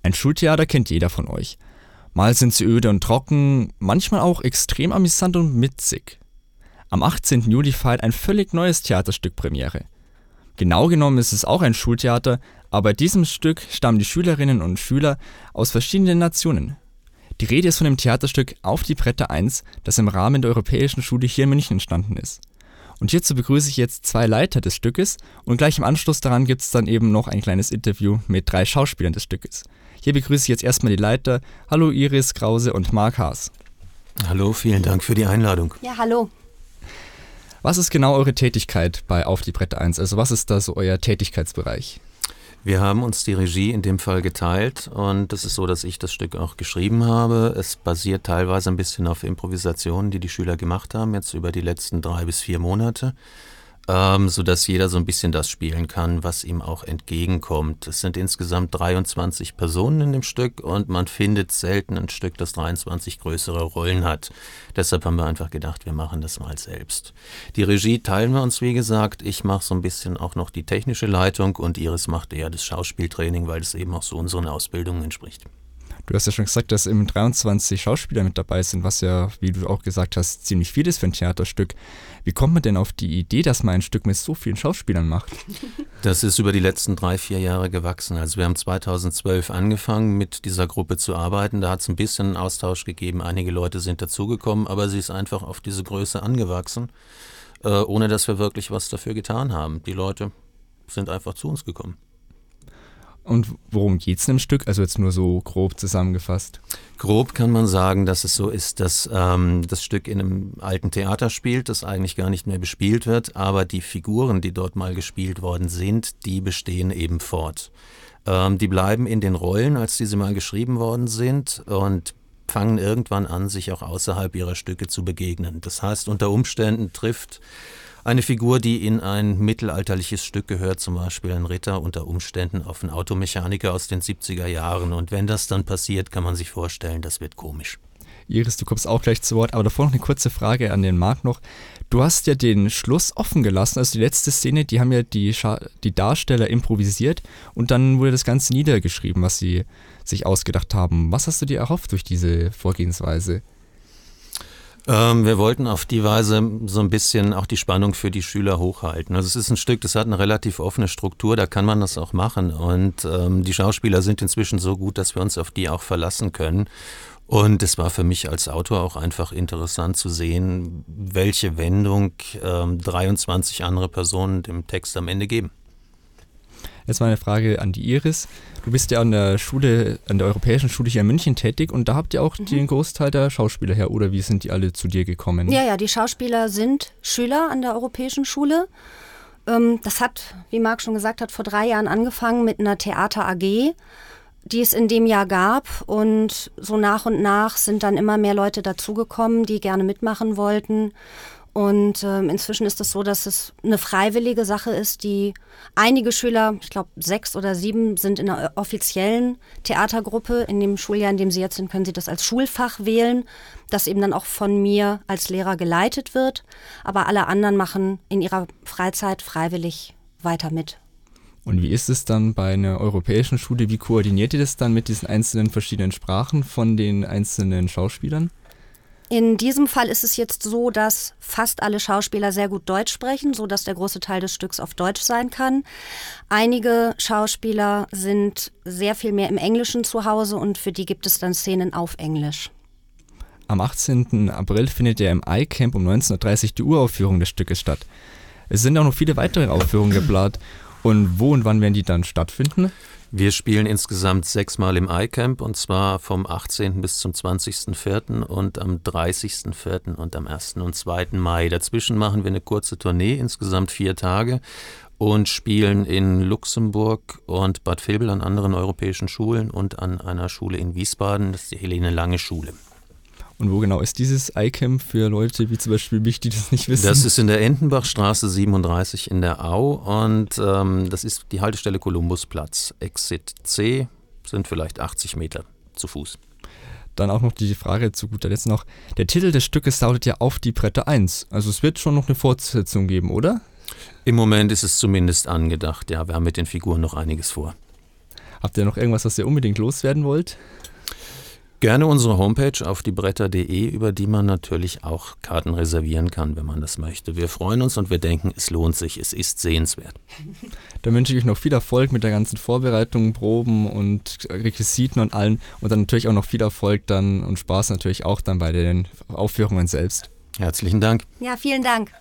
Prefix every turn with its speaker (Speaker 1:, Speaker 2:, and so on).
Speaker 1: Ein Schultheater kennt jeder von euch. Mal sind sie öde und trocken, manchmal auch extrem amüsant und witzig. Am 18. Juli feiert ein völlig neues Theaterstück Premiere. Genau genommen ist es auch ein Schultheater, aber bei diesem Stück stammen die Schülerinnen und Schüler aus verschiedenen Nationen. Die Rede ist von dem Theaterstück Auf die Bretter 1, das im Rahmen der Europäischen Schule hier in München entstanden ist. Und hierzu begrüße ich jetzt 2 Leiter des Stückes und gleich im Anschluss daran gibt es dann eben noch ein kleines Interview mit 3 Schauspielern des Stückes. Hier begrüße ich jetzt erstmal die Leiter. Hallo Iris Krause und Marc Haas.
Speaker 2: Hallo, vielen Dank für die Einladung.
Speaker 3: Ja, hallo.
Speaker 1: Was ist genau eure Tätigkeit bei Auf die Bretter 1? Also was ist da so euer Tätigkeitsbereich?
Speaker 2: Wir haben uns die Regie in dem Fall geteilt und es ist so, dass ich das Stück auch geschrieben habe. Es basiert teilweise ein bisschen auf Improvisationen, die Schüler gemacht haben, jetzt über die letzten 3 bis 4 Monate, sodass jeder so ein bisschen das spielen kann, was ihm auch entgegenkommt. Es sind insgesamt 23 Personen in dem Stück und man findet selten ein Stück, das 23 größere Rollen hat. Deshalb haben wir einfach gedacht, wir machen das mal selbst. Die Regie teilen wir uns, wie gesagt. Ich mache so ein bisschen auch noch die technische Leitung und Iris macht eher das Schauspieltraining, weil es eben auch so unseren Ausbildungen entspricht.
Speaker 1: Du hast ja schon gesagt, dass eben 23 Schauspieler mit dabei sind, was ja, wie du auch gesagt hast, ziemlich viel ist für ein Theaterstück. Wie kommt man denn auf die Idee, dass man ein Stück mit so vielen Schauspielern macht?
Speaker 2: Das ist über die letzten 3, 4 Jahre gewachsen. Also wir haben 2012 angefangen, mit dieser Gruppe zu arbeiten. Da hat es ein bisschen einen Austausch gegeben. Einige Leute sind dazugekommen, aber sie ist einfach auf diese Größe angewachsen, ohne dass wir wirklich was dafür getan haben. Die Leute sind einfach zu uns gekommen.
Speaker 1: Und worum geht's in dem Stück? Also jetzt nur so grob zusammengefasst.
Speaker 2: Grob kann man sagen, dass es so ist, dass das Stück in einem alten Theater spielt, das eigentlich gar nicht mehr bespielt wird, aber die Figuren, die dort mal gespielt worden sind, die bestehen eben fort. Die bleiben in den Rollen, als diese mal geschrieben worden sind und fangen irgendwann an, sich auch außerhalb ihrer Stücke zu begegnen. Das heißt, unter Umständen trifft eine Figur, die in ein mittelalterliches Stück gehört, zum Beispiel ein Ritter, unter Umständen auf einen Automechaniker aus den 70er Jahren. Und wenn das dann passiert, kann man sich vorstellen, das wird komisch.
Speaker 1: Iris, du kommst auch gleich zu Wort, aber davor noch eine kurze Frage an den Marc noch. Du hast ja den Schluss offen gelassen, also die letzte Szene, die haben ja die Darsteller improvisiert und dann wurde das Ganze niedergeschrieben, was sie sich ausgedacht haben. Was hast du dir erhofft durch diese Vorgehensweise?
Speaker 2: Wir wollten auf die Weise so ein bisschen auch die Spannung für die Schüler hochhalten. Also es ist ein Stück, das hat eine relativ offene Struktur, da kann man das auch machen. Und die Schauspieler sind inzwischen so gut, dass wir uns auf die auch verlassen können. Und es war für mich als Autor auch einfach interessant zu sehen, welche Wendung 23 andere Personen dem Text am Ende geben.
Speaker 1: Jetzt mal eine Frage an die Iris. Du bist ja an der Schule, an der Europäischen Schule hier in München tätig und da habt ihr auch den Großteil der Schauspieler her, oder wie sind die alle zu dir gekommen?
Speaker 3: Ja, die Schauspieler sind Schüler an der Europäischen Schule. Das hat, wie Marc schon gesagt hat, vor 3 Jahren angefangen mit einer Theater-AG, die es in dem Jahr gab, und so nach und nach sind dann immer mehr Leute dazugekommen, die gerne mitmachen wollten. Und inzwischen ist es so, dass es eine freiwillige Sache ist, die einige Schüler, ich glaube 6 oder 7, sind in einer offiziellen Theatergruppe. In dem Schuljahr, in dem sie jetzt sind, können sie das als Schulfach wählen, das eben dann auch von mir als Lehrer geleitet wird. Aber alle anderen machen in ihrer Freizeit freiwillig weiter mit.
Speaker 1: Und wie ist es dann bei einer europäischen Schule? Wie koordiniert ihr das dann mit diesen einzelnen verschiedenen Sprachen von den einzelnen Schauspielern?
Speaker 3: In diesem Fall ist es jetzt so, dass fast alle Schauspieler sehr gut Deutsch sprechen, sodass der große Teil des Stücks auf Deutsch sein kann. Einige Schauspieler sind sehr viel mehr im Englischen zu Hause und für die gibt es dann Szenen auf Englisch.
Speaker 1: Am 18. April findet ja im iCamp um 19.30 Uhr die Uraufführung des Stückes statt. Es sind auch noch viele weitere Aufführungen geplant. Und wo und wann werden die dann stattfinden?
Speaker 2: Wir spielen insgesamt 6 Mal im iCamp und zwar vom 18. bis zum 20.04. und am 30.04. und am 1. und 2. Mai. Dazwischen machen wir eine kurze Tournee, insgesamt 4 Tage und spielen in Luxemburg und Bad Vilbel an anderen europäischen Schulen und an einer Schule in Wiesbaden, das ist die Helene Lange Schule.
Speaker 1: Und wo genau ist dieses iCamp für Leute wie zum Beispiel mich, die das nicht wissen?
Speaker 2: Das ist in der Entenbachstraße 37 in der Au und das ist die Haltestelle Kolumbusplatz. Exit C sind vielleicht 80 Meter zu Fuß.
Speaker 1: Dann auch noch die Frage zu guter Letzt noch. Der Titel des Stückes lautet ja Auf die Bretter 1. Also es wird schon noch eine Fortsetzung geben, oder?
Speaker 2: Im Moment ist es zumindest angedacht, ja. Wir haben mit den Figuren noch einiges vor.
Speaker 1: Habt ihr noch irgendwas, was ihr unbedingt loswerden wollt?
Speaker 2: Gerne unsere Homepage auf diebretter.de, über die man natürlich auch Karten reservieren kann, wenn man das möchte. Wir freuen uns und wir denken, es lohnt sich, es ist sehenswert.
Speaker 1: Dann wünsche ich euch noch viel Erfolg mit der ganzen Vorbereitung, Proben und Requisiten und allem und dann natürlich auch noch viel Erfolg dann und Spaß natürlich auch dann bei den Aufführungen selbst.
Speaker 2: Herzlichen Dank.
Speaker 3: Ja, vielen Dank.